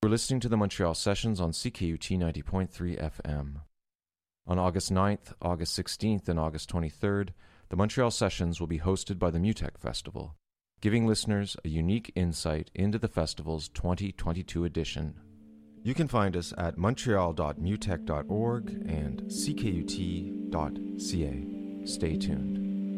We're listening to the Montreal Sessions on CKUT 90.3 FM. On August 9th, August 16th, and August 23rd, the Montreal Sessions will be hosted by the MUTEC Festival, giving listeners a unique insight into the festival's 2022 edition. You can find us at montreal.mutec.org and ckut.ca. Stay tuned.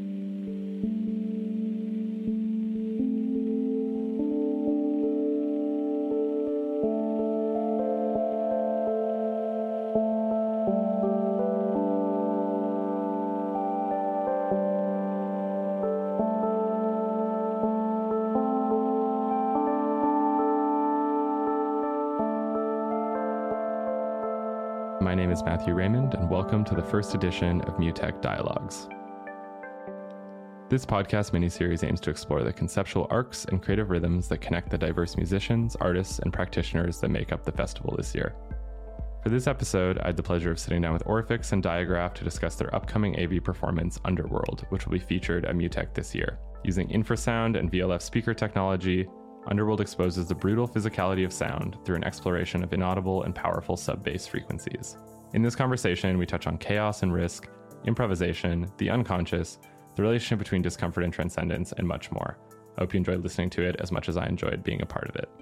My name is Matthew Raymond, and welcome to the first edition of MUTEC Dialogues. This podcast miniseries aims to explore the conceptual arcs and creative rhythms that connect the diverse musicians, artists, and practitioners that make up the festival this year. For this episode, I had the pleasure of sitting down with Orphix and Diagraph to discuss their upcoming AV performance, Underworld, which will be featured at MUTEC this year. Using infrasound and VLF speaker technology, Underworld exposes the brutal physicality of sound through an exploration of inaudible and powerful sub-bass frequencies. In this conversation, we touch on chaos and risk, improvisation, the unconscious, the relationship between discomfort and transcendence, and much more. I hope you enjoyed listening to it as much as I enjoyed being a part of it.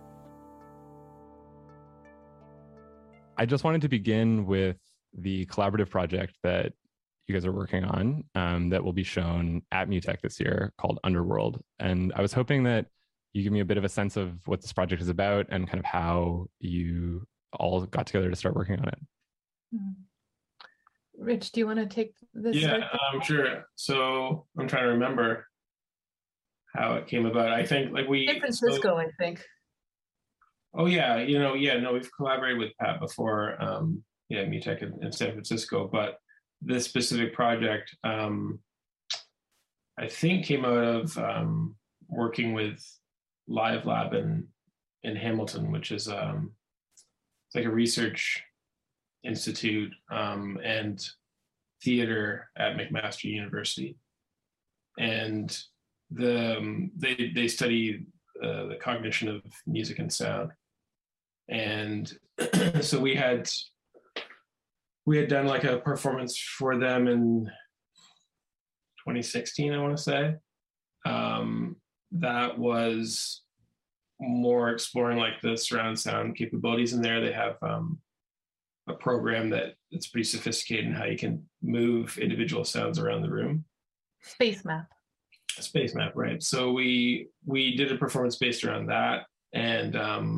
I just wanted to begin with the collaborative project that you guys are working on that will be shown at MUTEC this year called Underworld. And I was hoping that you give me a bit of a sense of what this project is about and kind of how you all got together to start working on it. Rich, do you want to take this? Yeah, sure. So I'm trying to remember how it came about. I think San Francisco, I think. Oh yeah, we've collaborated with Pat before, MUTEC in San Francisco, but this specific project, I think came out of working with Live Lab in Hamilton, which is it's like a research institute and theater at McMaster University, and they study the cognition of music and sound, and so we had done like a performance for them in 2016, I want to say. That was more exploring like the surround sound capabilities in there. They have a program that's pretty sophisticated in how you can move individual sounds around the room. Space Map, right? So we did a performance based around that, and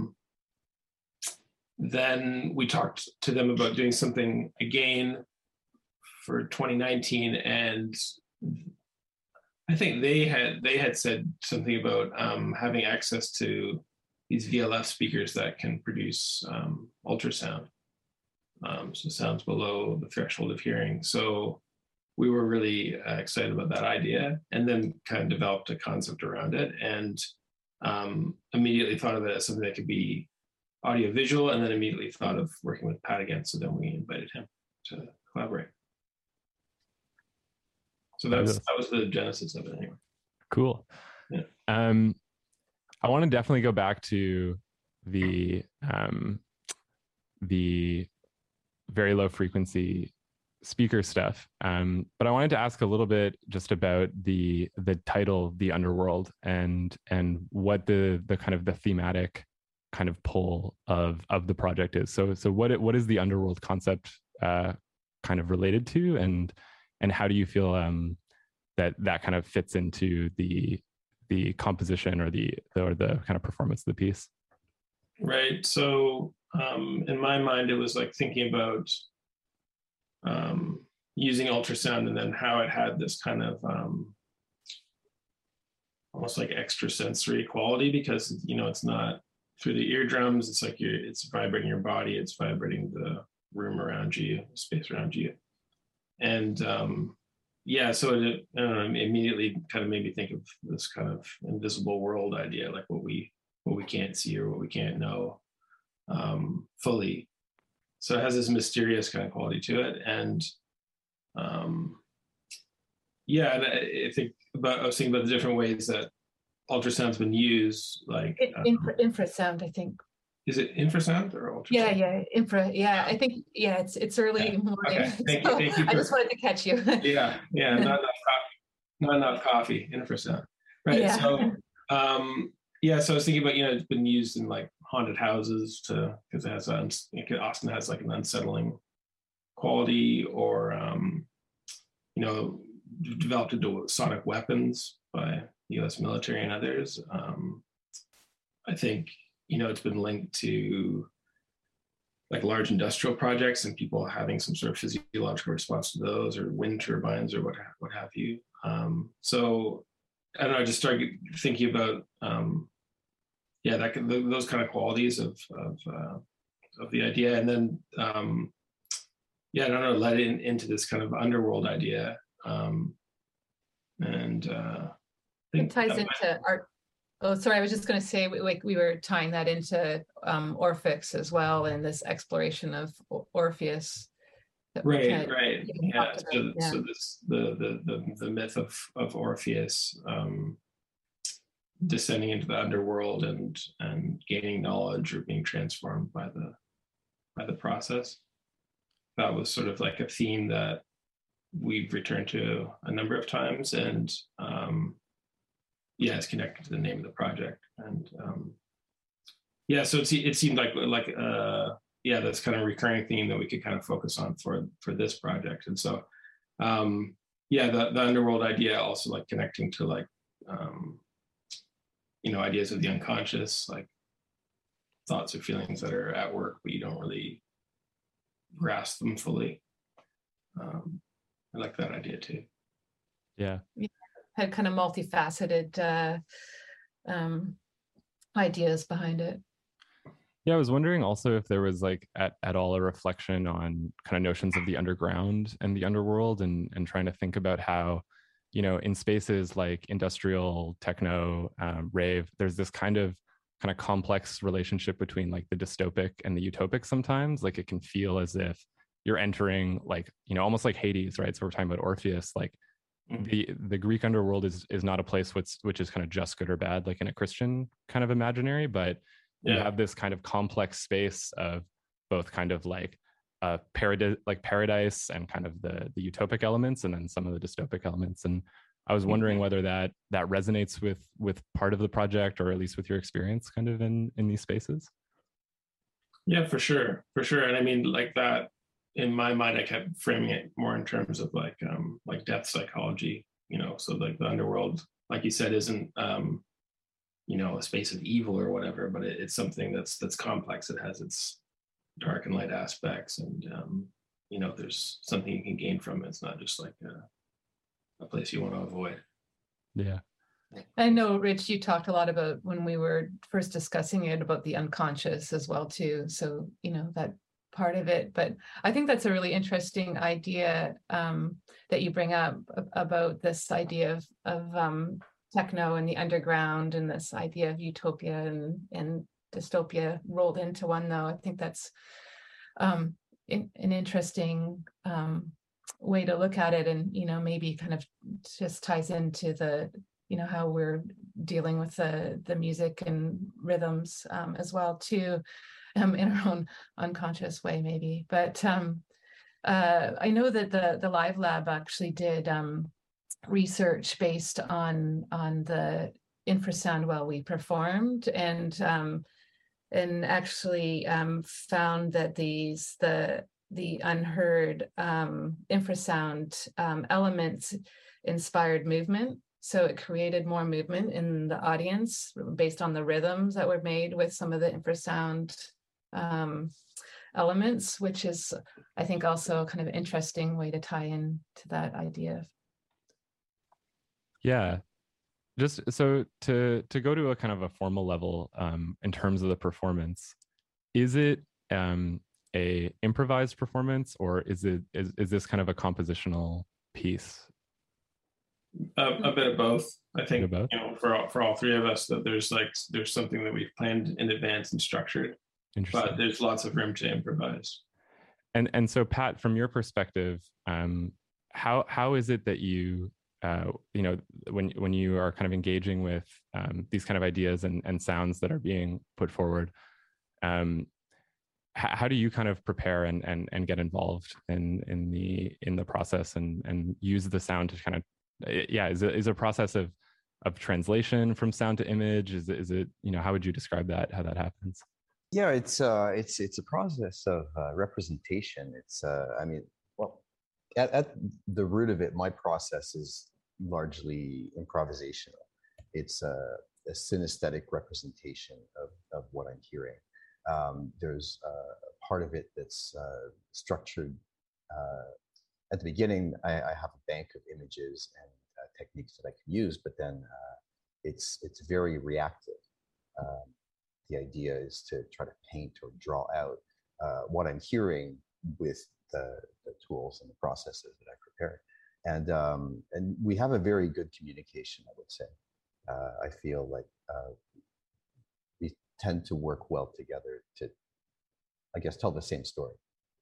then we talked to them about doing something again for 2019, and I think they had said something about having access to these VLF speakers that can produce ultrasound, so sounds below the threshold of hearing. So we were really excited about that idea, and then kind of developed a concept around it, and immediately thought of it as something that could be audiovisual, and then immediately thought of working with Pat again. So then we invited him to collaborate. So that was the genesis of it anyway. Cool. Yeah. I want to definitely go back to the very low frequency speaker stuff. But I wanted to ask a little bit just about the title, The Underworld, and what the kind of the thematic kind of pull of the project is. So what is the Underworld concept kind of related to, and how do you feel that kind of fits into the composition or the kind of performance of the piece? Right. So in my mind, it was like thinking about using ultrasound, and then how it had this kind of almost like extrasensory quality, because it's not through the eardrums. It's like it's vibrating your body. It's vibrating the room around you, the space around you. And so it immediately kind of made me think of this kind of invisible world idea, like what we can't see or what we can't know fully. So it has this mysterious kind of quality to it. And and I think I was thinking about the different ways that ultrasound's been used, like infrasound, I think. is it infrasound or ultrasound? Yeah, infra. Yeah, I think it's early morning. Okay, thank So you. I just wanted to catch you. Yeah, not enough coffee, infrasound. Right. Yeah. So so I was thinking about, it's been used in like haunted houses because it often has like an unsettling quality, or developed into sonic weapons by the U.S. military and others. I think it's been linked to like large industrial projects and people having some sort of physiological response to those, or wind turbines, or what have you. So I don't know. I just started thinking about those kind of qualities of the idea, and then I don't know, led into this kind of underworld idea, and it ties into art. Oh, sorry. I was just going to say, we were tying that into Orphics as well, and this exploration of Orpheus. Right. Yeah. So this the myth of Orpheus descending into the underworld and gaining knowledge or being transformed by the process. That was sort of like a theme that we've returned to a number of times, and it's connected to the name of the project. And so it seemed like that's kind of a recurring theme that we could kind of focus on for this project. And so the underworld idea, also like connecting to like ideas of the unconscious, like thoughts or feelings that are at work but you don't really grasp them fully. I like that idea too. Yeah. Had kind of multifaceted ideas behind it. Yeah, I was wondering also if there was like at all a reflection on kind of notions of the underground and the underworld, and trying to think about how, in spaces like industrial, techno, rave, there's this kind of complex relationship between like the dystopic and the utopic sometimes. Like it can feel as if you're entering like, almost like Hades, right? So we're talking about Orpheus, like the Greek underworld is not a place which is kind of just good or bad, like in a Christian kind of imaginary, but you have this kind of complex space of both kind of like paradise and kind of the utopic elements, and then some of the dystopic elements. And I was wondering whether that resonates with part of the project, or at least with your experience kind of in these spaces. Yeah, for sure. And I mean, like that, in my mind, I kept framing it more in terms of like death psychology, so like the underworld, like you said, isn't a space of evil or whatever, but it's something that's complex. It has its dark and light aspects, and there's something you can gain from it. It's not just like a place you want to avoid. Yeah. I know, Rich, you talked a lot about, when we were first discussing it, about the unconscious as well too. So, that part of it, but I think that's a really interesting idea that you bring up about this idea of techno and the underground, and this idea of utopia and dystopia rolled into one, though. I think that's an interesting way to look at it, and maybe kind of just ties into the how we're dealing with the music and rhythms as well too, in our own unconscious way maybe. But I know that the Live Lab actually did research based on the infrasound while we performed, and actually found that the unheard infrasound elements inspired movement. So it created more movement in the audience based on the rhythms that were made with some of the infrasound elements, which is, I think, also a kind of interesting way to tie in to that idea. Yeah. Just so to go to a kind of a formal level in terms of the performance, is it a improvised performance, or is this kind of a compositional piece? A bit of both. I think both? For all three of us, that there's something that we've planned in advance and structured, but there's lots of room to improvise. And so, Pat, from your perspective, how is it that you when you are kind of engaging with these kind of ideas and sounds that are being put forward, How do you kind of prepare and get involved in the process and use the sound to kind of, is it a process of translation from sound to image? Is it how would you describe that, how that happens? Yeah, it's a process of representation. It's at the root of it, my process is largely improvisational. It's a synesthetic representation of what I'm hearing. There's a part of it that's structured. At the beginning, I have a bank of images and techniques that I can use, but then it's very reactive. The idea is to try to paint or draw out what I'm hearing with the tools and the processes that I prepared. And we have a very good communication, I would say. I feel like we tend to work well together to, I guess, tell the same story.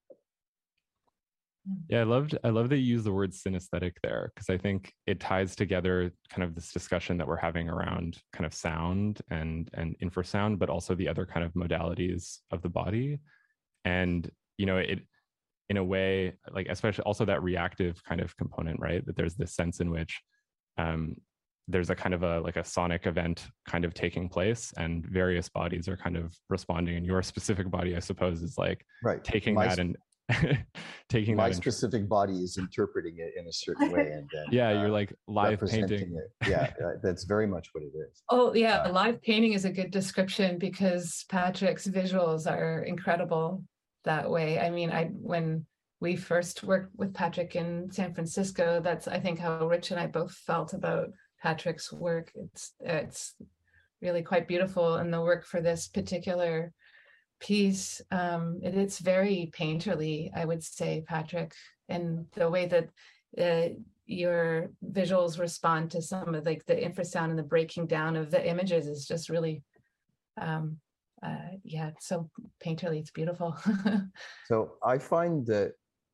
Yeah, I love that you use the word synesthetic there, because I think it ties together kind of this discussion that we're having around kind of sound and infrasound, but also the other kind of modalities of the body. And, it, in a way, like, especially also that reactive kind of component, right? That there's this sense in which there's a kind of a sonic event kind of taking place, and various bodies are kind of responding. And your specific body, I suppose, is like taking that and taking my specific body is interpreting it in a certain way, and then you're like live painting it. Yeah, that's very much what it is. Oh yeah, live painting is a good description, because Patrick's visuals are incredible that way. I mean, when we first worked with Patrick in San Francisco, that's, I think, how Rich and I both felt about Patrick's work. It's really quite beautiful, and the work for this particular piece, it's very painterly, I would say, Patrick, and the way that your visuals respond to some of like the infrasound and the breaking down of the images is just really it's so painterly. It's beautiful. So I find that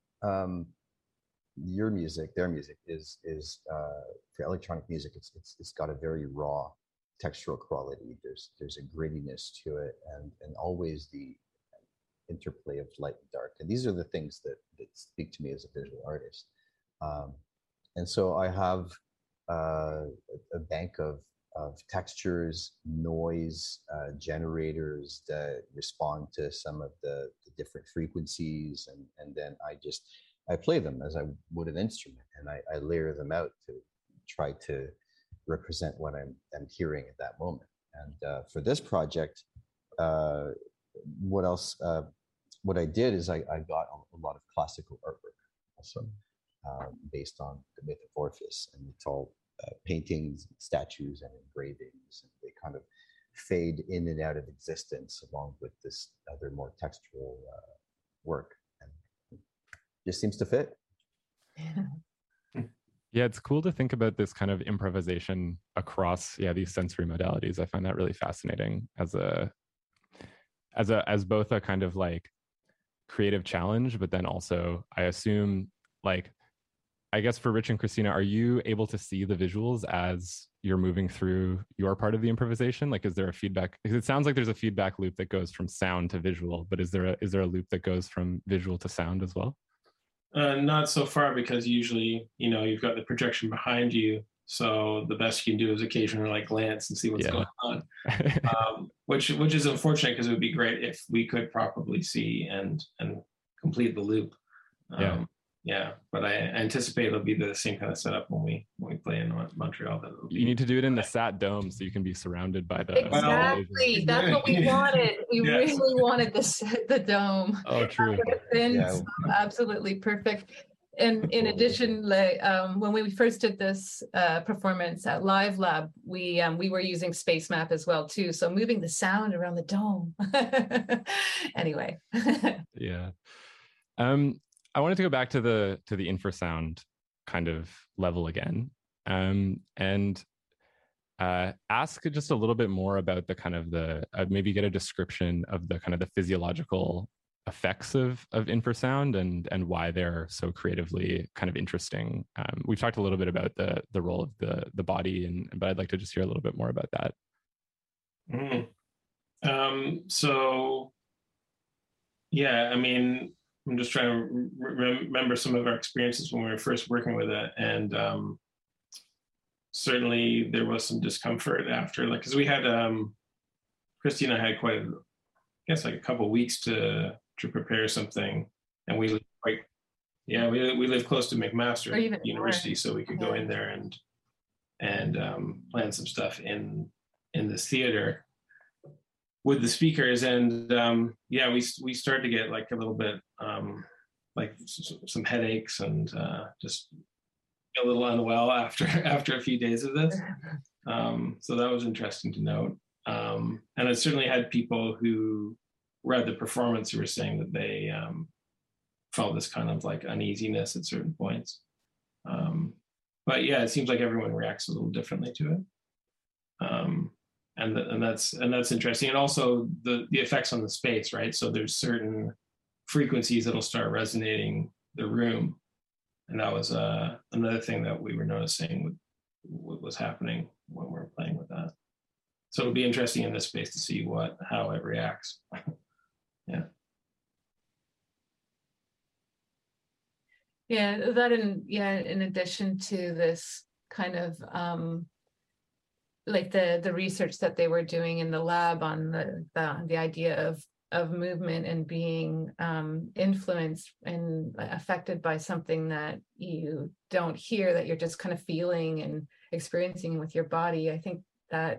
their music is for electronic music, it's got a very raw textural quality. There's a grittiness to it, and always the interplay of light and dark. And these are the things that speak to me as a visual artist. And so I have a bank of textures, noise, generators that respond to some of the different frequencies, and then I play them as I would an instrument, and I layer them out to try to represent what I'm hearing at that moment. And for this project, what I did is I got a lot of classical artwork also, based on the myth of Orpheus, and it's all paintings, statues, and engravings, and they kind of fade in and out of existence along with this other more textual work, and it just seems to fit. Yeah, it's cool to think about this kind of improvisation across these sensory modalities. I find that really fascinating as both a kind of like creative challenge, but then also I assume, like, I guess for Rich and Christina, are you able to see the visuals as you're moving through your part of the improvisation? Like, is there a feedback? Because it sounds like there's a feedback loop that goes from sound to visual, but is there a loop that goes from visual to sound as well? Not so far, because usually, you've got the projection behind you. So the best you can do is occasionally like glance and see what's going on, which is unfortunate, because it would be great if we could properly see and complete the loop. But I anticipate it'll be the same kind of setup when we play in Montreal. You need to do it in the Sat Dome so you can be surrounded by the exactly. That's what we wanted. We really wanted the dome. Oh, true. Absolutely perfect. And in addition, like when we first did this performance at Live Lab, we were using Space Map as well too. So moving the sound around the dome. Anyway. Yeah. I wanted to go back to the infrasound kind of level again, and ask just a little bit more about the kind of maybe get a description of the kind of the physiological effects of infrasound and why they're so creatively kind of interesting. We've talked a little bit about the role of the body, but I'd like to just hear a little bit more about that. So Yeah, I mean, I'm just trying to remember some of our experiences when we were first working with it, and certainly there was some discomfort after, like, because we had Christy and I had quite, I guess, like a couple of weeks to prepare something, and we lived quite, yeah, we lived close to McMaster University, more. So we could go in there and plan some stuff in this theater with the speakers, and yeah, we started to get like a little bit like some headaches and just a little unwell after a few days of this. So that was interesting to note. And I certainly had people who were at the performance who were saying that they felt this kind of like uneasiness at certain points. But yeah, it seems like everyone reacts a little differently to it. And that's interesting. And also the effects on the space, right? So there's certain frequencies that'll start resonating the room. And that was another thing that we were noticing with what was happening when we were playing with that. So it'll be interesting in this space to see how it reacts. Yeah. Yeah, that in addition to this kind of like the research that they were doing in the lab on the idea of movement and being influenced and affected by something that you don't hear, that you're just kind of feeling and experiencing with your body. I think that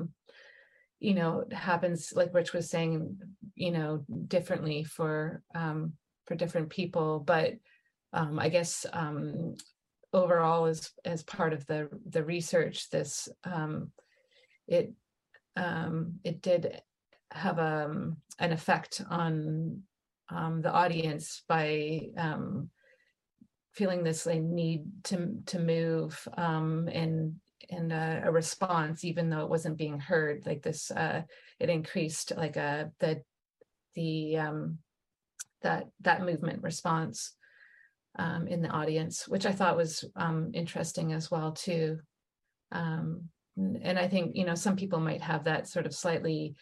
happens, like Rich was saying, differently for different people, but I guess overall, as part of the research, this it did have an effect on the audience by feeling this need to move and a response, even though it wasn't being heard. Like this, it increased like that movement response in the audience, which I thought was interesting as well too. And I think, some people might have that sort of slightly,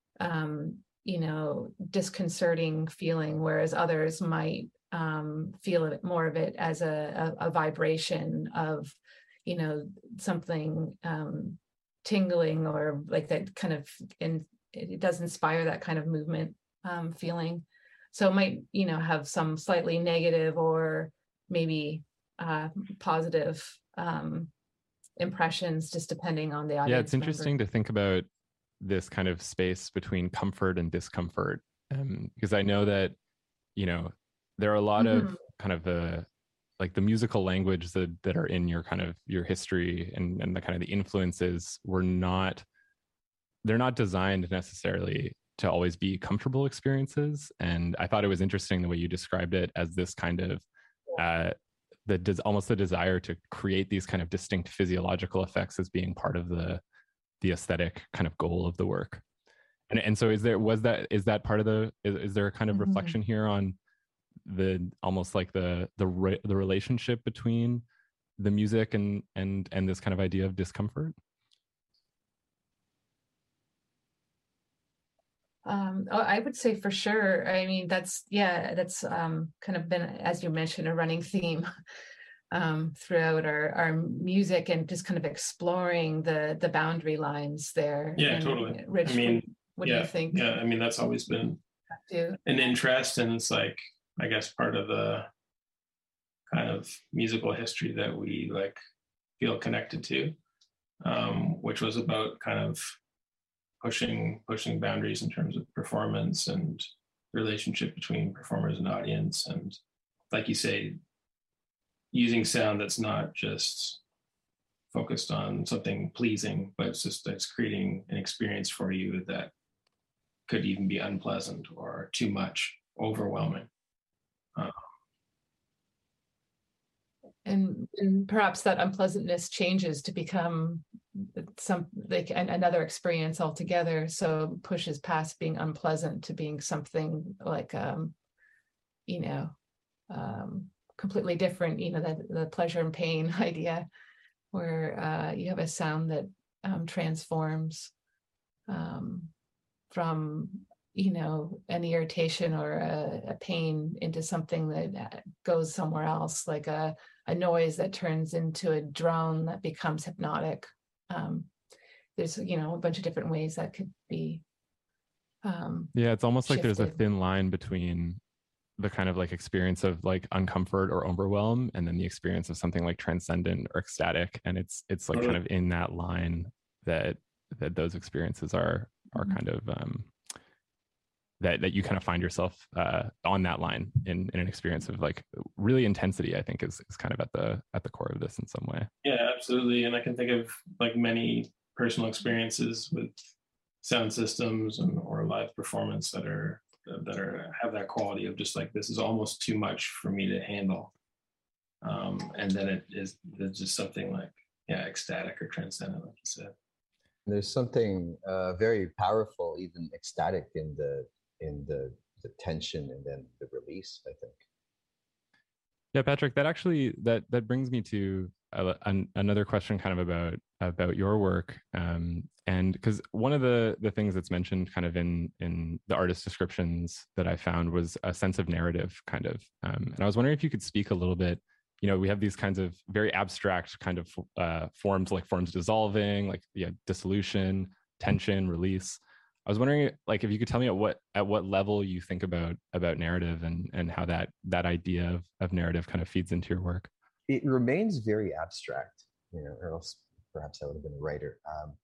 disconcerting feeling, whereas others might feel it more of it as a vibration of, something tingling, or like that kind of, and it does inspire that kind of movement feeling. So it might, have some slightly negative or maybe positive impressions, just depending on the audience. Yeah, it's interesting to think about this kind of space between comfort and discomfort, because I know that, there are a lot of kind of like the musical language that are in your kind of your history and the kind of the influences they're not designed necessarily to always be comfortable experiences. And I thought it was interesting the way you described it as this kind of almost the desire to create these kind of distinct physiological effects as being part of the aesthetic kind of goal of the work. And so is there a kind of reflection here on the almost like the relationship between the music and this kind of idea of discomfort? I would say for sure. I mean, that's kind of been, as you mentioned, a running theme throughout our music, and just kind of exploring the boundary lines there. Yeah, and totally. Rich, what do you think? Yeah, I mean, that's always been an interest, and it's like, I guess, part of the kind of musical history that we like feel connected to, which was about kind of pushing boundaries in terms of performance and relationship between performers and audience, and like you say, using sound that's not just focused on something pleasing, but it's creating an experience for you that could even be unpleasant or too much, overwhelming. And perhaps that unpleasantness changes to become another experience altogether. So pushes past being unpleasant to being something like, completely different. The pleasure and pain idea, where you have a sound that transforms from an irritation or a pain into something that goes somewhere else, like a noise that turns into a drone that becomes hypnotic. There's, a bunch of different ways that could be. Yeah, it's almost like there's a shifted. thin line between the kind of like experience of like uncomfort or overwhelm, and then the experience of something like transcendent or ecstatic. And it's like kind of in that line that those experiences are kind of that you kind of find yourself on that line in an experience of like really intensity. I think is kind of at the core of this in some way. Yeah, absolutely. And I can think of like many personal experiences with sound systems or live performance that have that quality of just like, this is almost too much for me to handle. And then it's just something like, ecstatic or transcendent, like you said. There's something very powerful, even ecstatic in the tension and then the release, I think. Yeah, Patrick, that brings me to another question kind of about your work. And because one of the things that's mentioned kind of in the artist descriptions that I found was a sense of narrative kind of. And I was wondering if you could speak a little bit. We have these kinds of very abstract kind of forms, like forms dissolving, like dissolution, tension, release. I was wondering, like, if you could tell me at what level you think about narrative and how that idea of narrative kind of feeds into your work. It remains very abstract, or else perhaps I would have been a writer.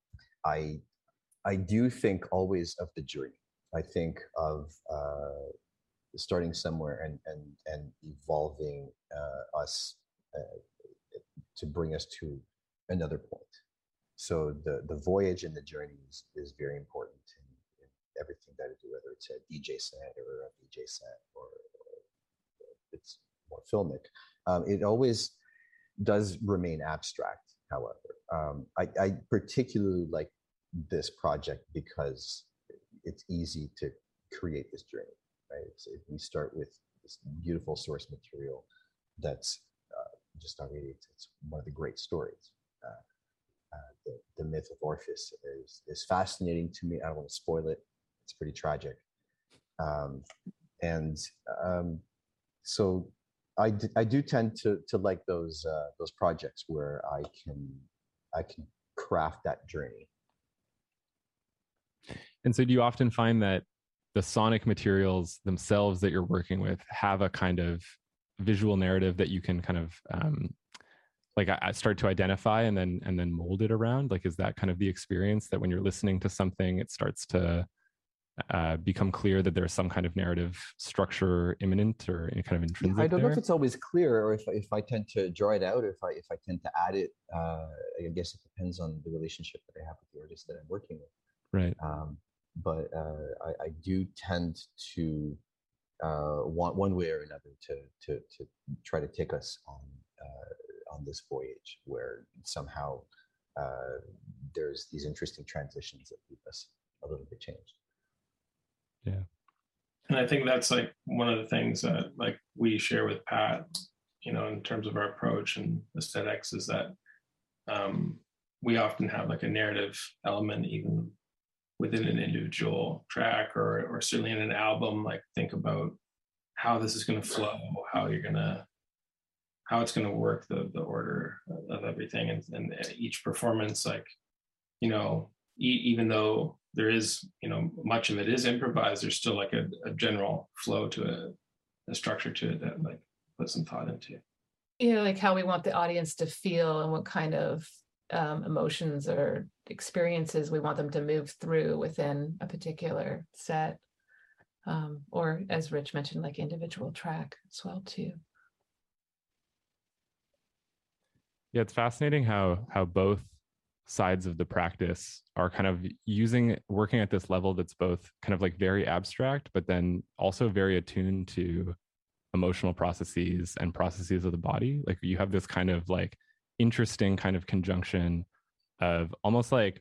I do think always of the journey. I think of starting somewhere and evolving us to bring us to another point. So the voyage and the journey is very important in everything that I do, whether it's a DJ set or a VJ set or it's more filmic. It always does remain abstract, however. I particularly like this project because it's easy to create this journey, right? We start with this beautiful source material that's just already, it's one of the great stories. The myth of Orpheus is fascinating to me. I don't want to spoil it. It's pretty tragic. So I do tend to like those projects where I can craft that journey. And so do you often find that the sonic materials themselves that you're working with have a kind of visual narrative that you can kind of I start to identify and then mold it around? Like, is that kind of the experience that when you're listening to something, it starts to become clear that there's some kind of narrative structure imminent or any kind of intrinsic? I don't know if it's always clear, or if I tend to draw it out, or if I tend to add it. I guess it depends on the relationship that I have with the artist that I'm working with. Right. But I do tend to want one way or another to try to take us on this voyage where somehow there's these interesting transitions that leave us a little bit changed. Yeah. And I think that's like one of the things that like we share with Pat, in terms of our approach and aesthetics, is that we often have like a narrative element even within an individual track or certainly in an album. Like, think about how this is going to flow, how it's going to work, the order of everything, and each performance, like, even though there is, much of it is improvised, there's still like a general flow to it, a structure to it that like put some thought into. Like how we want the audience to feel and what kind of emotions or experiences we want them to move through within a particular set, or as Rich mentioned, like individual track as well too. Yeah, it's fascinating how both sides of the practice are kind of working at this level that's both kind of like very abstract, but then also very attuned to emotional processes and processes of the body. Like, you have this kind of like interesting kind of conjunction of almost like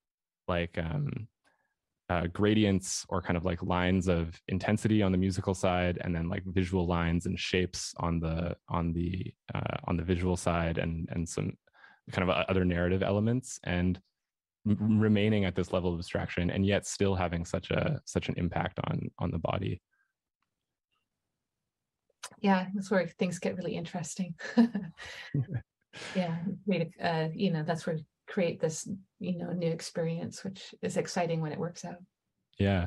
gradients or kind of like lines of intensity on the musical side, and then like visual lines and shapes on the visual side, and some kind of other narrative elements. And remaining at this level of abstraction and yet still having such an impact on the body. Yeah, that's where things get really interesting. Yeah, that's where create this, new experience, which is exciting when it works out. Yeah.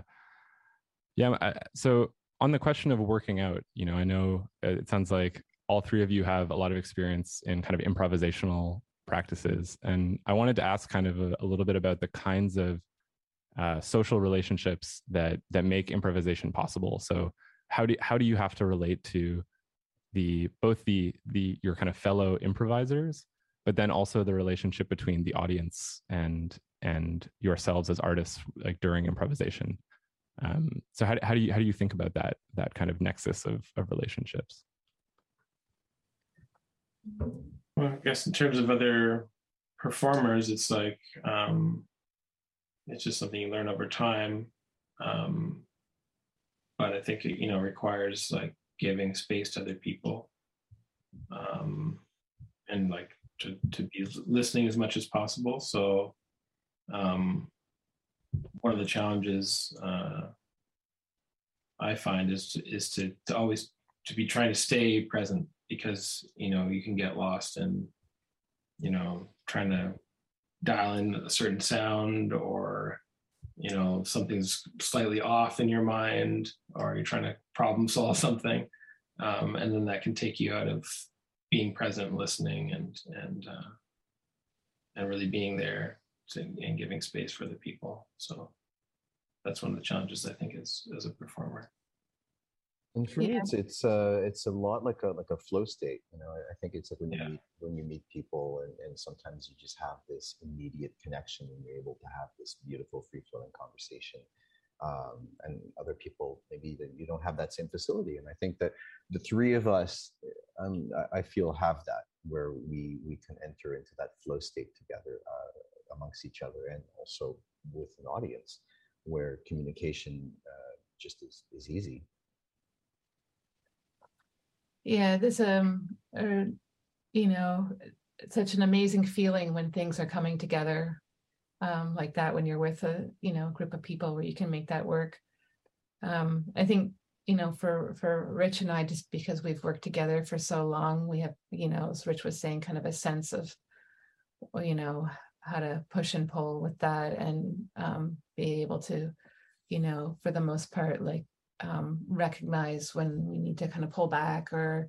So on the question of working out, I know it sounds like all three of you have a lot of experience in kind of improvisational practices. And I wanted to ask kind of a little bit about the kinds of social relationships that make improvisation possible. So how do you have to relate to both your kind of fellow improvisers, but then also the relationship between the audience and yourselves as artists, like during improvisation? So how do you think about that kind of nexus of relationships? Well, I guess in terms of other performers, it's like it's just something you learn over time. But I think it requires like giving space to other people, and like to be listening as much as possible. So one of the challenges I find is to always to be trying to stay present, because you can get lost in trying to dial in a certain sound, or something's slightly off in your mind, or you're trying to problem solve something, and then that can take you out of being present, listening, and really being there and giving space for the people. So that's one of the challenges I think as a performer. And for me, it's a lot like a flow state. I think it's like when you meet people, and sometimes you just have this immediate connection, and you're able to have this beautiful free flowing conversation. And other people, maybe that you don't have that same facility. And I think that the three of us, I feel, have that, where we can enter into that flow state together amongst each other, and also with an audience, where communication just is easy. Yeah, there's such an amazing feeling when things are coming together like that, when you're with a group of people where you can make that work. I think for Rich and I, just because we've worked together for so long, we have as Rich was saying, kind of a sense of how to push and pull with that, and be able to for the most part, like recognize when we need to kind of pull back, or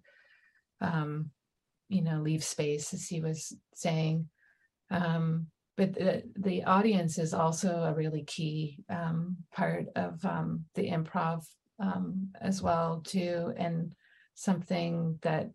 leave space, as he was saying. But the audience is also a really key part of the improv as well too, and something that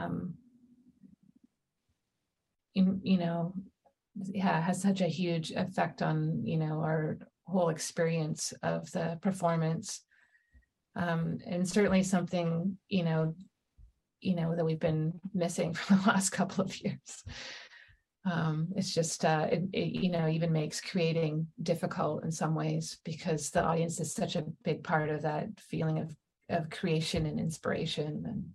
has such a huge effect on our whole experience of the performance, and certainly something that we've been missing for the last couple of years. It's just it even makes creating difficult in some ways, because the audience is such a big part of that feeling of creation and inspiration. And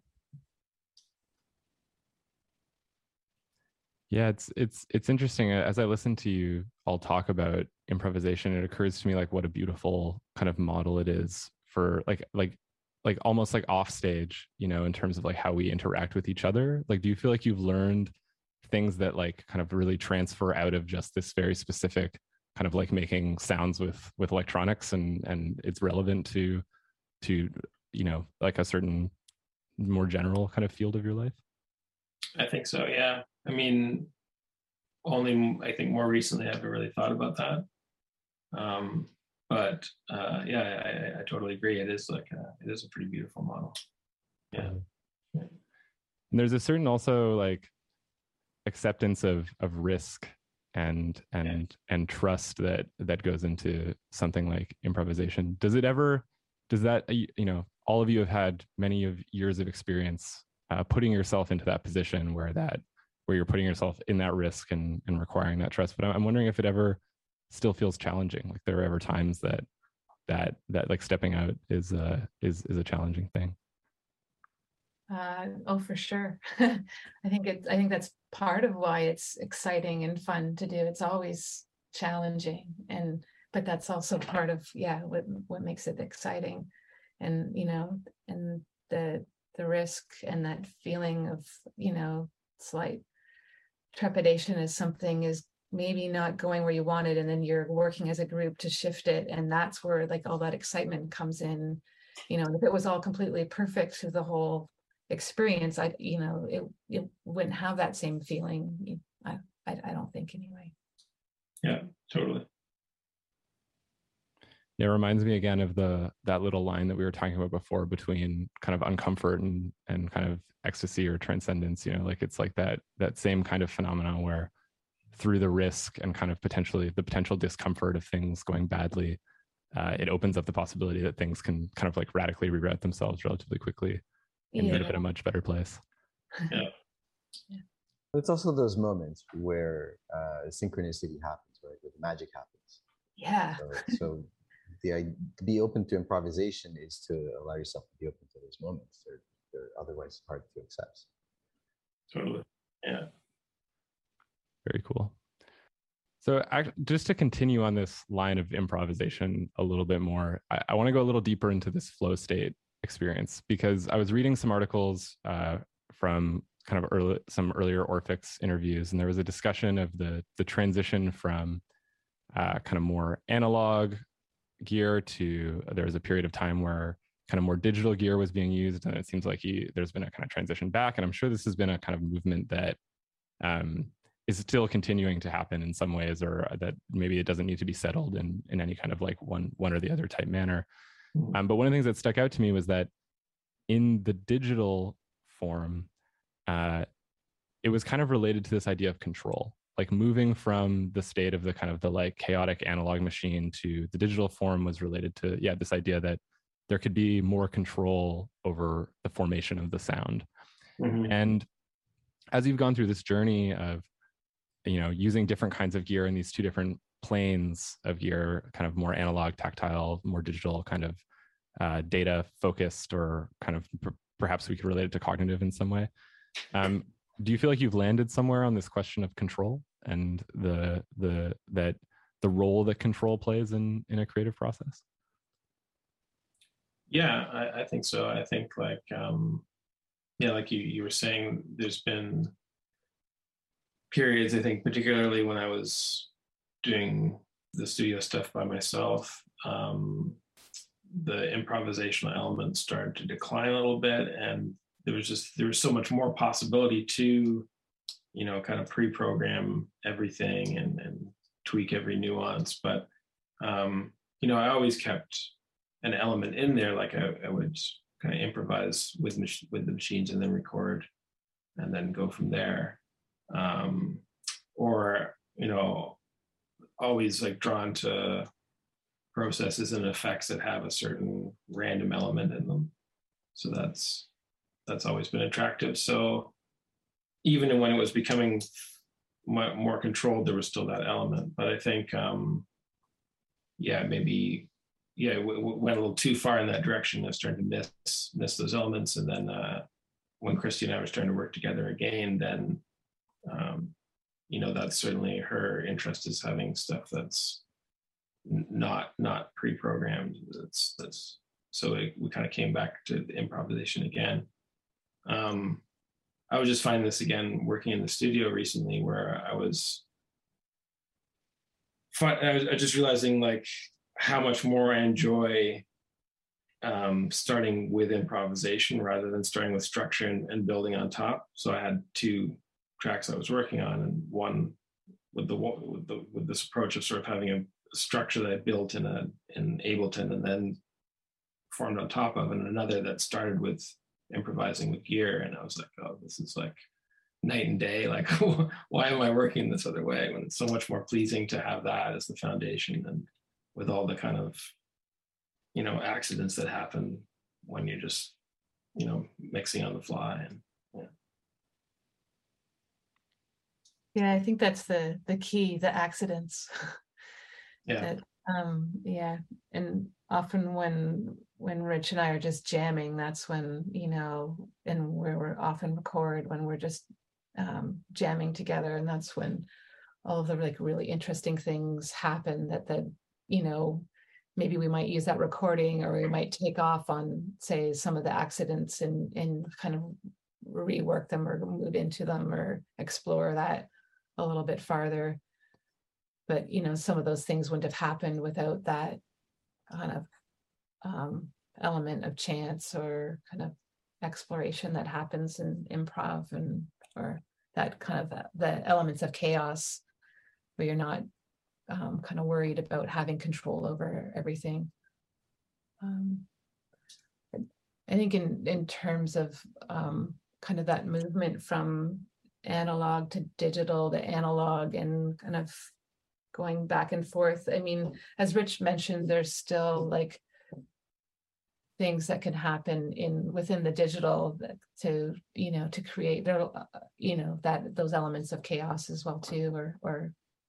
yeah, it's interesting. As I listen to you all talk about improvisation, it occurs to me like what a beautiful kind of model it is for like almost like off stage, in terms of like how we interact with each other. Like, do you feel like you've learned things that like kind of really transfer out of just this very specific kind of like making sounds with electronics, and it's relevant to like a certain more general kind of field of your life? I think so, yeah. I mean, only I think more recently I've really thought about that. But I totally agree. It is a pretty beautiful model. Yeah. And there's a certain also like acceptance of risk and trust that goes into something like improvisation. Does that all of you have had many of years of experience putting yourself into that position where you're putting yourself in that risk and requiring that trust. But I'm wondering if it ever still feels challenging. Like there are ever times that like stepping out is a challenging thing. Oh, for sure. I think that's part of why it's exciting and fun to do. It's always challenging, but that's also part of what makes it exciting. And and the risk and that feeling of slight trepidation is something is maybe not going where you want it, and then you're working as a group to shift it, and that's where like all that excitement comes in. If it was all completely perfect through the whole experience, it wouldn't have that same feeling. I don't think, anyway. Yeah, totally. It reminds me again of that little line that we were talking about before between kind of uncomfort and kind of ecstasy or transcendence. Like it's like that same kind of phenomenon where through the risk and kind of the potential discomfort of things going badly, it opens up the possibility that things can kind of like radically reroute themselves relatively quickly and end up in a much better place. Yeah. It's also those moments where synchronicity happens, right? Where the magic happens. Yeah. So to be open to improvisation is to allow yourself to be open to those moments. They're otherwise hard to accept. Totally. Yeah. Very cool. So just to continue on this line of improvisation a little bit more, I want to go a little deeper into this flow state experience, because I was reading some articles from kind of some earlier Orphix interviews, and there was a discussion of the transition from kind of more analog gear to, there was a period of time where kind of more digital gear was being used, and it seems like there's been a kind of transition back, and I'm sure this has been a kind of movement that is still continuing to happen in some ways, or that maybe it doesn't need to be settled in any kind of like one or the other type manner. But one of the things that stuck out to me was that in the digital form, it was kind of related to this idea of control, like moving from the state of the kind of the like chaotic analog machine to the digital form was related to, this idea that there could be more control over the formation of the sound. Mm-hmm. And as you've gone through this journey of, using different kinds of gear in these two different planes of gear, kind of more analog, tactile, more digital, kind of data focused, or kind of perhaps we could relate it to cognitive in some way. Do you feel like you've landed somewhere on this question of control and the role that control plays in a creative process? Yeah, I think so. I think like, like you were saying, there's been periods, I think, particularly when I was doing the studio stuff by myself, the improvisational elements started to decline a little bit, and there was so much more possibility to, kind of pre-program everything and tweak every nuance. But, I always kept an element in there, like I would kind of improvise with the machines and then record and then go from there. Or, always like drawn to processes and effects that have a certain random element in them. So that's always been attractive. So even when it was becoming more controlled, there was still that element. But I think, maybe went a little too far in that direction. I was starting to miss those elements. And then when Christy and I were starting to work together again, then, that's certainly her interest, is having stuff that's not pre-programmed. That's so we kind of came back to the improvisation again. I was just finding this again working in the studio recently, where I was just realizing like how much more I enjoy starting with improvisation rather than starting with structure and building on top. So I had two tracks I was working on, and one with this approach of sort of having a structure that I built in Ableton and then formed on top of, and another that started with improvising with gear. And I was like, oh, this is like night and day. Like, why am I working this other way when it's so much more pleasing to have that as the foundation, and with all the kind of, accidents that happen when you're just, mixing on the fly. And yeah, I think that's the key, the accidents. Yeah. And often when Rich and I are just jamming, that's when, and where we're often record when we're just jamming together, and that's when all of the like really interesting things happen that maybe we might use that recording, or we might take off on, say, some of the accidents and kind of rework them or move into them or explore that a little bit farther. But, some of those things wouldn't have happened without that kind of element of chance or kind of exploration that happens in improv, or that kind of the elements of chaos where you're not kind of worried about having control over everything. I think in terms of kind of that movement from analog to digital to analog and kind of going back and forth. I mean, as Rich mentioned, there's still like things that can happen within the digital to create those elements of chaos as well too, or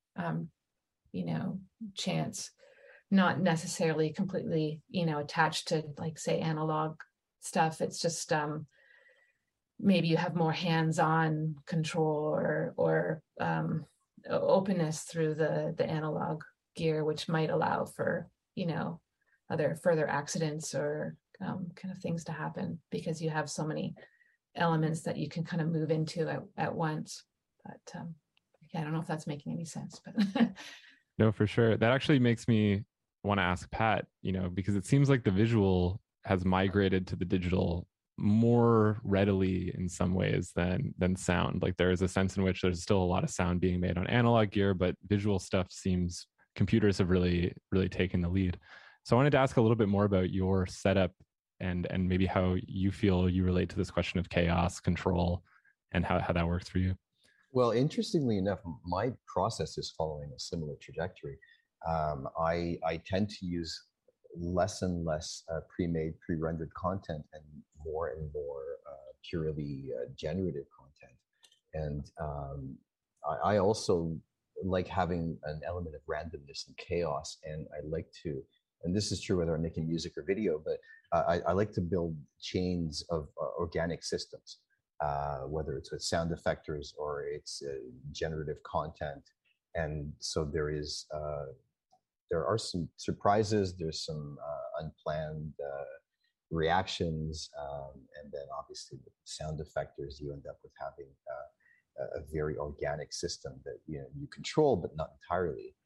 chance, not necessarily completely attached to, like, say, analog stuff. It's just maybe you have more hands-on control or openness through the analog gear, which might allow for other further accidents or kind of things to happen, because you have so many elements that you can kind of move into at once. But I don't know if that's making any sense, but No, for sure. That actually makes me want to ask Pat, because it seems like the visual has migrated to the digital more readily in some ways than sound. Like, there is a sense in which there's still a lot of sound being made on analog gear, but visual stuff seems computers have really, really taken the lead. So I wanted to ask a little bit more about your setup and maybe how you feel you relate to this question of chaos, control, and how that works for you. Well, interestingly enough, my process is following a similar trajectory. I tend to use less and less pre-made, pre-rendered content, and more purely generative content. And I also like having an element of randomness and chaos. And I like to, and this is true whether I'm making music or video, but I like to build chains of organic systems. Whether it's with sound effectors or it's generative content. And so there are some surprises, there's some unplanned reactions, and then obviously with sound effectors, you end up with having a very organic system that you control, but not entirely.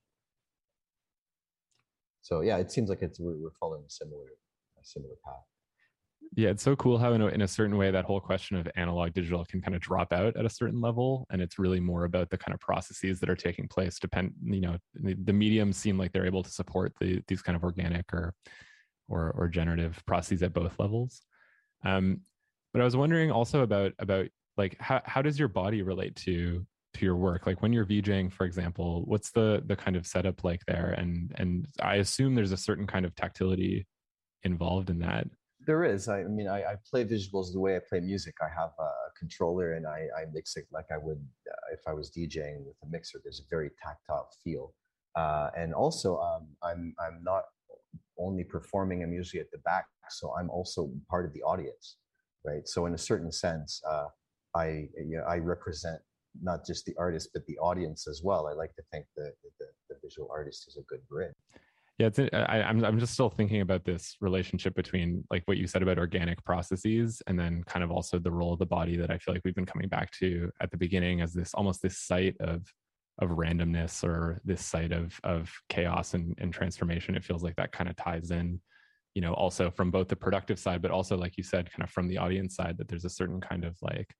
So yeah, it seems like we're following a similar path. Yeah, it's so cool how in a certain way that whole question of analog digital can kind of drop out at a certain level, and it's really more about the kind of processes that are taking place. The mediums seem like they're able to support these kind of organic or generative processes at both levels. But I was wondering also about like how does your body relate to your work? Like when you're VJing, for example, what's the kind of setup like there? And I assume there's a certain kind of tactility involved in that. There is. I mean, I play visuals the way I play music. I have a controller and I mix it like I would if I was DJing with a mixer. There's a very tactile feel. And also, I'm not only performing, I'm usually at the back, so I'm also part of the audience, right? So in a certain sense, I represent not just the artist, but the audience as well. I like to think that the visual artist is a good bridge. Yeah, I'm just still thinking about this relationship between like what you said about organic processes and then kind of also the role of the body that I feel like we've been coming back to at the beginning as this almost this site of randomness or this site of chaos and transformation. It feels like that kind of ties in, also from both the productive side, but also like you said, kind of from the audience side, that there's a certain kind of like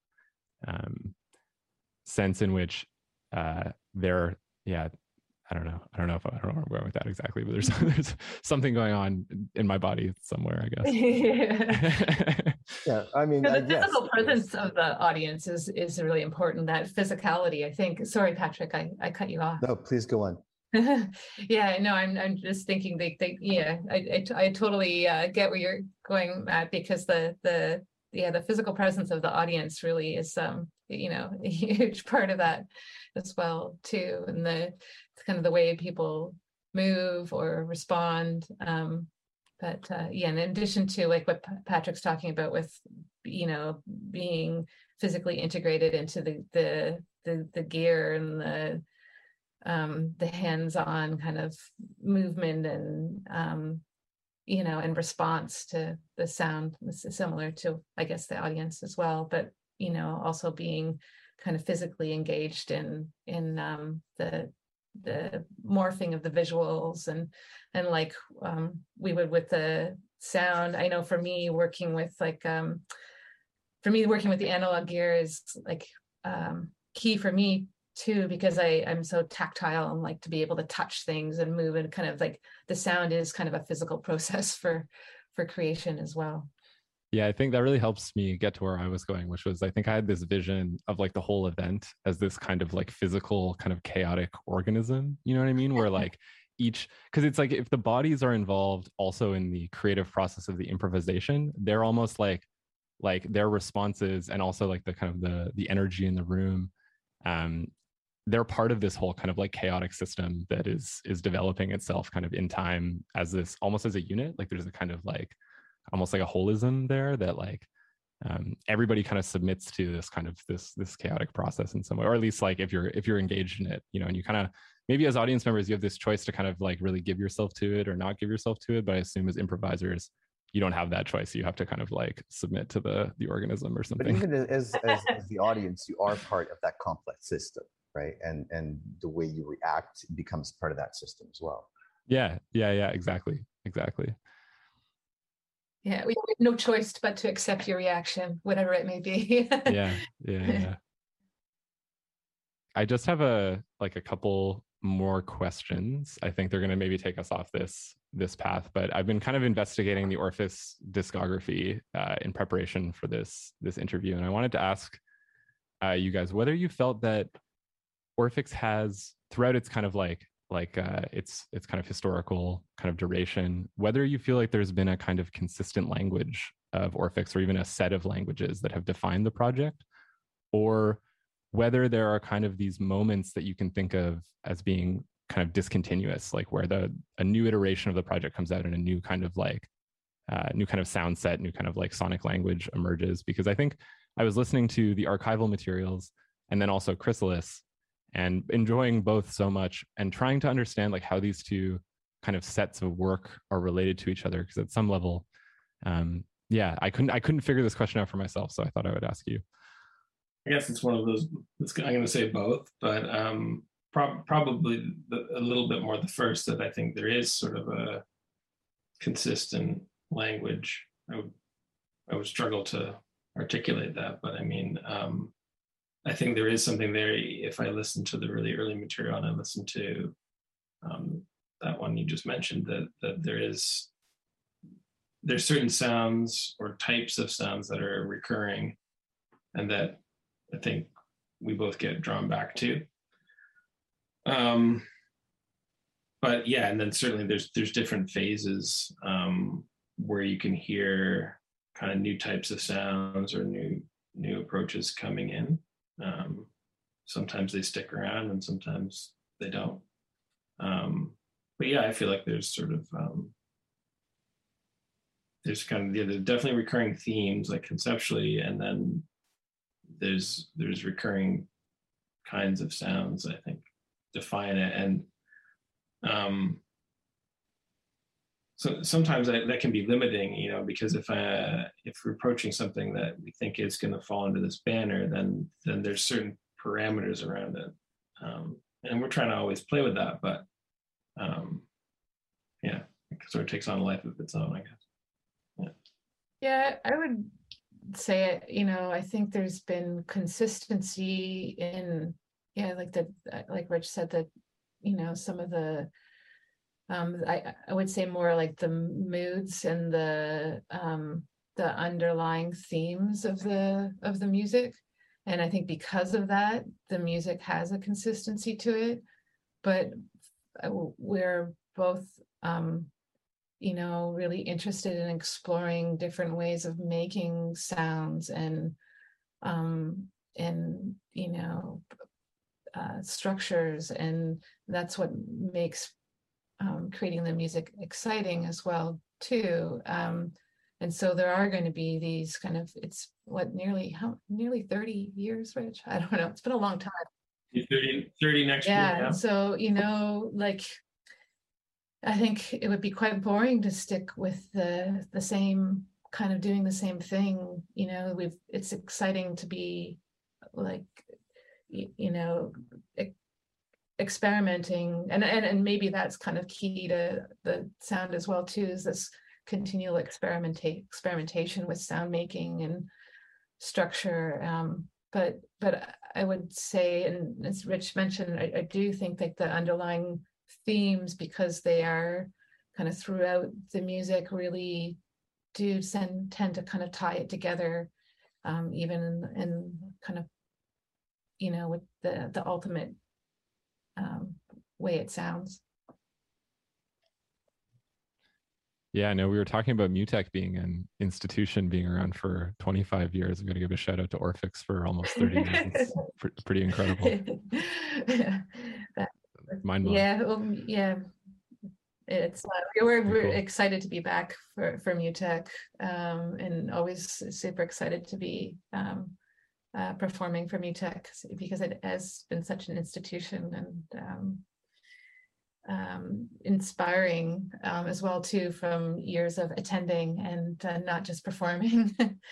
sense in which I don't know where I'm going with that exactly, but there's something going on in my body somewhere, I guess. Yeah, I mean, the physical presence of the audience is really important. That physicality, I think. Sorry, Patrick, I cut you off. No, please go on. Yeah, no, I'm just thinking I totally get where you're going at, because the physical presence of the audience really is a huge part of that as well too, and it's kind of the way people move or respond. But in addition to like what Patrick's talking about with being physically integrated into the gear and the hands-on kind of movement and in response to the sound. This is similar to, I guess, the audience as well, but also being kind of physically engaged in the morphing of the visuals and like we would with the sound. I know for me working with the analog gear is like key for me too, because I'm so tactile and like to be able to touch things and move, and kind of like the sound is kind of a physical process for creation as well. Yeah, I think that really helps me get to where I was going, which was I think I had this vision of like the whole event as this kind of like physical kind of chaotic organism, you know what I mean? Where like because it's like if the bodies are involved also in the creative process of the improvisation, they're almost like their responses and also like the kind of the energy in the room, they're part of this whole kind of like chaotic system that is developing itself kind of in time as this almost as a unit. Like there's a kind of like almost like a holism there that like everybody kind of submits to this kind of this chaotic process in some way, or at least like if you're engaged in it, and you kind of maybe as audience members you have this choice to kind of like really give yourself to it or not give yourself to it. But I assume as improvisers you don't have that choice. You have to kind of like submit to the organism or something. But even as the audience, you are part of that complex system, right? And the way you react becomes part of that system as well. Yeah, exactly. Yeah, we have no choice but to accept your reaction, whatever it may be. Yeah. I just have a couple more questions. I think they're going to maybe take us off this path, but I've been kind of investigating the Orphis discography in preparation for this interview, and I wanted to ask you guys whether you felt that Orphix has, throughout its kind of its kind of historical kind of duration, whether you feel like there's been a kind of consistent language of Orphix or even a set of languages that have defined the project, or whether there are kind of these moments that you can think of as being kind of discontinuous, like where a new iteration of the project comes out and a new kind of sound set, new kind of like sonic language emerges. Because I think I was listening to the archival materials and then also Chrysalis, and enjoying both so much and trying to understand like how these two kind of sets of work are related to each other. Because at some level, I couldn't figure this question out for myself. So I thought I would ask you. I guess it's one of those, I'm going to say both, but probably a little bit more the first, that I think there is sort of a consistent language. I would struggle to articulate that, but I mean, I think there is something there. If I listen to the really early material and I listen to that one you just mentioned, that there's certain sounds or types of sounds that are recurring, and that I think we both get drawn back to. But yeah, and then certainly there's different phases where you can hear kind of new types of sounds or new approaches coming in. Sometimes they stick around and sometimes they don't. But yeah, I feel like there's sort of there's definitely recurring themes, like conceptually, and then there's recurring kinds of sounds, I think, define it. And so sometimes that can be limiting, because if we're approaching something that we think is going to fall into this banner, then there's certain parameters around it, and we're trying to always play with that. But yeah, it sort of takes on a life of its own, I guess. Yeah, I would say it. I think there's been consistency in, like Rich said, that some of the I would say more like the moods and the underlying themes of the music. And I think because of that, the music has a consistency to it. But we're both really interested in exploring different ways of making sounds and structures, and that's what makes creating the music exciting as well too. And so there are going to be these kind of, it's what, nearly 30 years, Rich? I don't know. It's been a long time. 30 next year. Yeah. So, like, I think it would be quite boring to stick with the same kind of doing the same thing. It's exciting to be like, experimenting, and maybe that's kind of key to the sound as well too, is this continual experimentation with sound making and structure. But I would say, and as Rich mentioned, I do think that the underlying themes, because they are kind of throughout the music, really do tend to kind of tie it together, even in kind of, with the ultimate way it sounds. Yeah, no, we were talking about MUTEK being an institution, being around for 25 years. I'm going to give a shout out to Orphix for almost 30 years. It's pretty incredible. Mind-blowing. Yeah. It's we're cool. excited to be back for MUTEK, and always super excited to be performing for MUTEK, because it has been such an institution, and inspiring as well too, from years of attending and not just performing.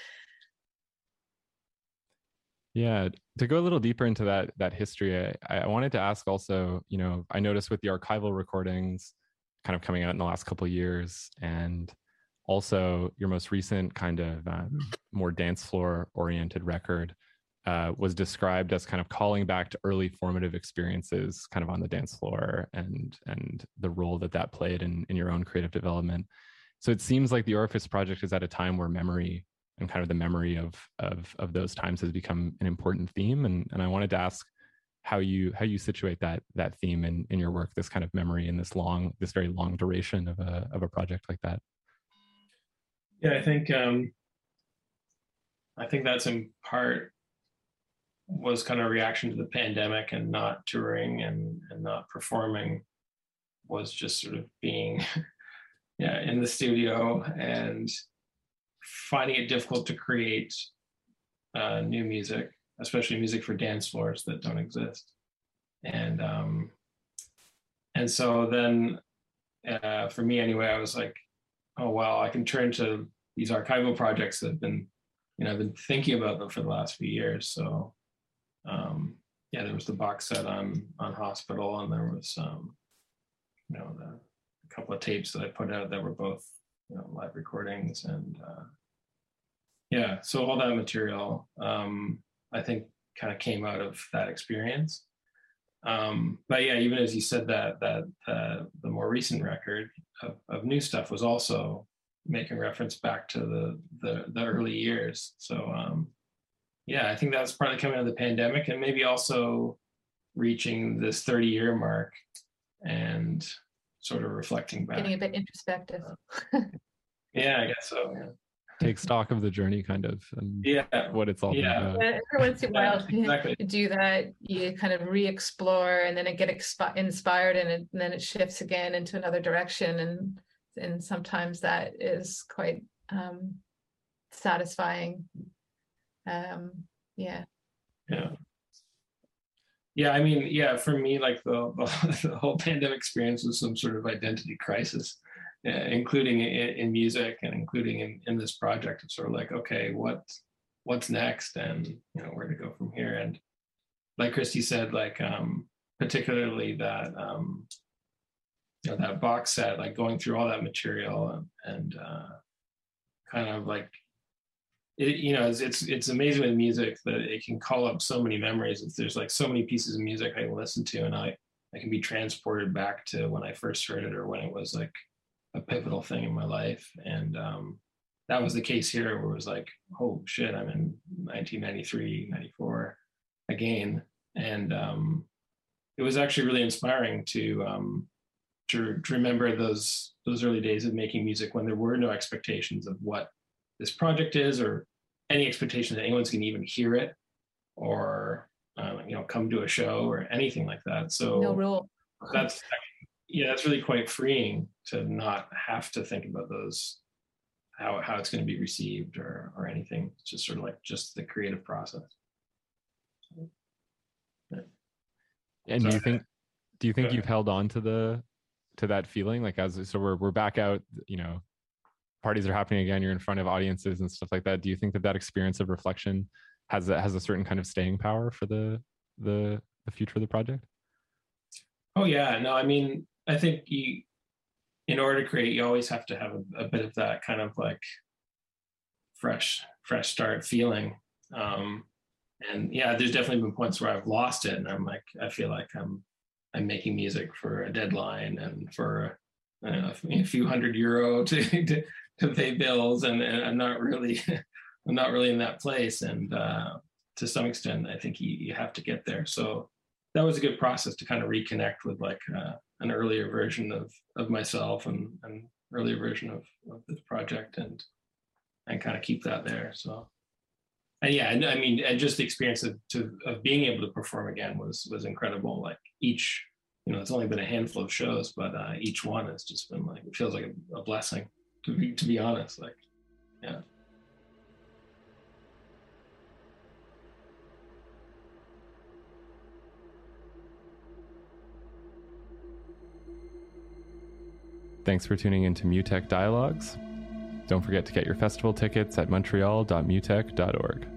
Yeah, to go a little deeper into that history, I wanted to ask also, I noticed with the archival recordings kind of coming out in the last couple of years, and also your most recent kind of more dance floor oriented record was described as kind of calling back to early formative experiences kind of on the dance floor, and the role that played in your own creative development. So it seems like the Orphix project is at a time where memory and kind of the memory of those times has become an important theme. And I wanted to ask how you situate that theme in your work, this kind of memory in this very long duration of a project like that. Yeah, I think that's in part was kind of a reaction to the pandemic, and not touring and not performing, was just sort of being in the studio and finding it difficult to create new music, especially music for dance floors that don't exist. And so then for me anyway, I was like, oh well, I can turn to these archival projects that have been, I've been thinking about them for the last few years. So there was the box set on Hospital, and there was a couple of tapes that I put out that were both live recordings, and so all that material I think kind of came out of that experience. But yeah, even as you said, that the more recent record of new stuff was also making reference back to the early years. So I think that's partly coming out of the pandemic, and maybe also reaching this 30-year mark and sort of reflecting back. Getting a bit introspective. Yeah, I guess so. Yeah. Take stock of the journey, kind of, and what it's all been about. Every once in a while, exactly. You do that, you kind of re-explore, and then it get inspired, and then it shifts again into another direction, and sometimes that is quite satisfying. I mean, for me, like the whole pandemic experience was some sort of identity crisis, including in music, and including in this project. It's sort of like, okay, what's next, and where to go from here. And like Christy said, like particularly that that box set, like going through all that material and kind of like it's amazing with music that it can call up so many memories. There's like so many pieces of music I can listen to, and I can be transported back to when I first heard it, or when it was like a pivotal thing in my life. And that was the case here, where it was like, oh shit, I'm in 1993, 94 again. And it was actually really inspiring to remember those early days of making music, when there were no expectations of what this project is, or any expectation that anyone's going to even hear it, or come to a show or anything like that. So no rule. That's really quite freeing to not have to think about those, how it's going to be received or anything. It's just sort of like just the creative process. And So, do you think Go you've ahead. held on to that feeling, like, so we're back out, parties are happening again, you're in front of audiences and stuff like that. Do you think that experience of reflection has a certain kind of staying power for the future of the project? Oh yeah, no, I mean, I think in order to create, you always have to have a bit of that kind of like fresh start feeling. Um, and yeah, there's definitely been points where I've lost it, and I'm like, I feel like I'm making music for a deadline and for a few €100 to pay bills, and I'm not really I'm not really in that place. And to some extent, I think you have to get there. So that was a good process to kind of reconnect with like an earlier version of myself and an earlier version of this project, and kind of keep that there. So, and yeah, I mean, and just the experience of being able to perform again was incredible. Like each, it's only been a handful of shows, but each one has just been like, it feels like a blessing to be honest. Like, yeah. Thanks for tuning into MUTEK Dialogues. Don't forget to get your festival tickets at montreal.mutek.org.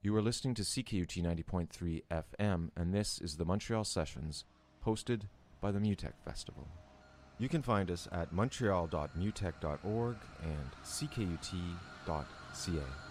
You are listening to CKUT 90.3 FM, and this is the Montreal Sessions, hosted by the MUTEC Festival. You can find us at montreal.mutec.org and ckut.ca.